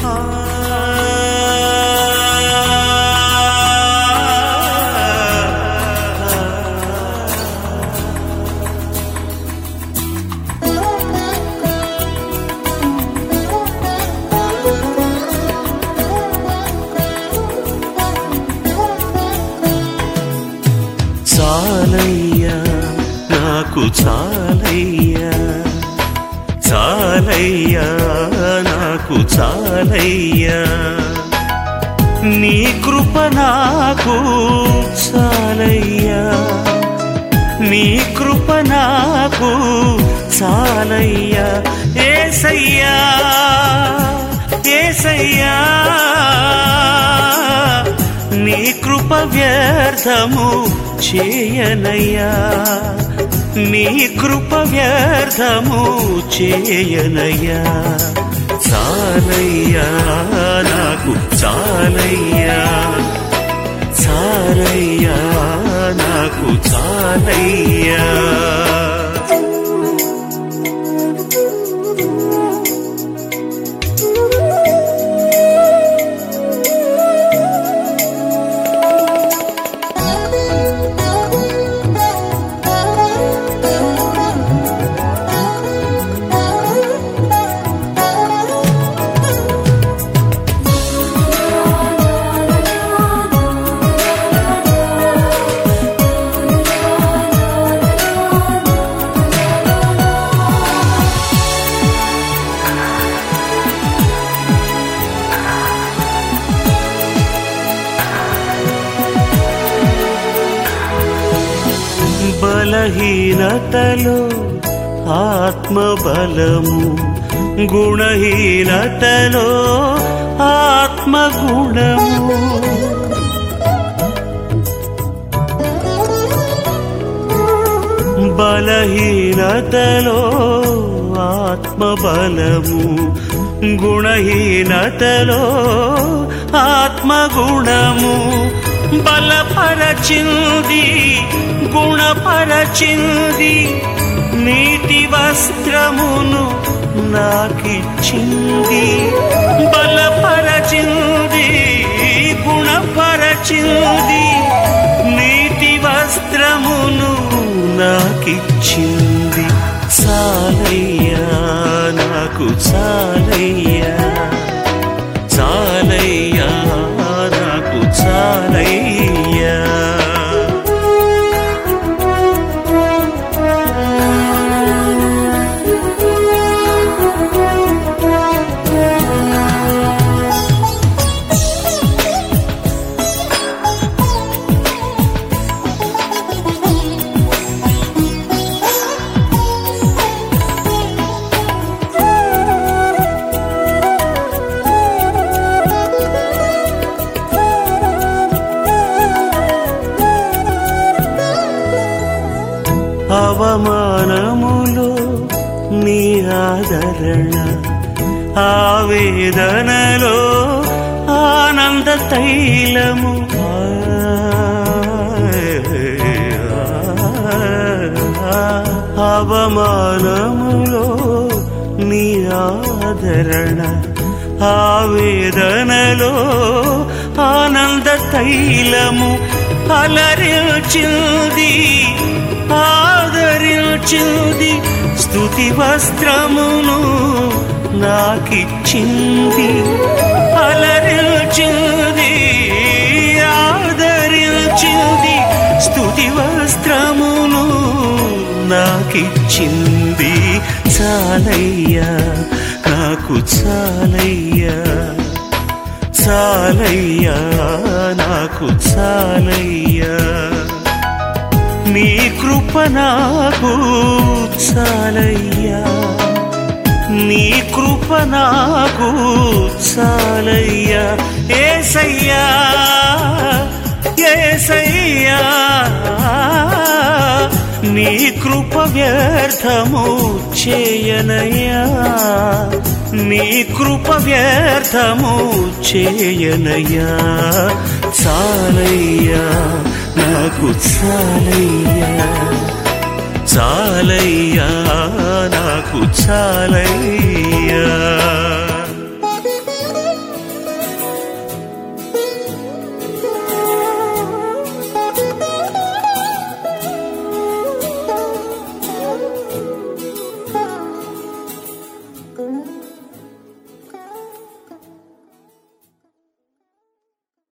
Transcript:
చాలయ్యా నాకు చాలయ్యా, చాలయ్యా నాకు చాలయ్యా, నీ కృప నాకు చాలయ్యా, నీ కృప నాకు చాలయ్యా. యేసయ్యా యేసయ్యా నీ కృప వ్యర్థము చేయనయ్యా, నీ కృప వ్యర్థము చేయనయ్యా. చాలయ్యా నాకు చాలయ్యా, చాలయ్యా నాకు చాలయ్యా. బలహీనతలో ఆత్మబలము, గుణహీనతలో ఆత్మగుణము, బలహీనతలో ఆత్మబలము, గుణహీనతలో ఆత్మగుణము, బలపరచింది గుణపరచింది, నీతి వస్త్రమును నాకిచ్చింది. బలపరచింది గుణపరచింది, నీతి వస్త్రమును నాకిచ్చింది. చాలయ్యా నాకు చాలయ్యా, చాలయ్యా నాకు చాలయ్యా. అవమానములో నీ ఆదరణ, ఆవేదనలో ఆనంద తైలము, అవమానములో నీ ఆదరణ, ఆవేదనలో ఆనంద తైలము, అలరించింది ఆదరించింది, స్తుతి వస్త్రమును నాకిచ్చింది. అలరించింది ఆదరించింది, స్తుతి వస్త్రమును నాకిచ్చింది. చాలయ్యా నాకు చాలయ్యా, చాలయ్యా నాకు చాలయ్యా, నీ కృప నాకు చాలయ్యా, నీ కృప నాకు చాలయ్యా. యేసయ్యా యేసయ్యా నీ కృప వ్యర్థము చేయనయ్యా, నీ కృప వ్యర్థము చేయనయ్యా. చాలయ్యా నాకు చాలయ్యా, చాలయ్యా నాకు చాలయ్యా.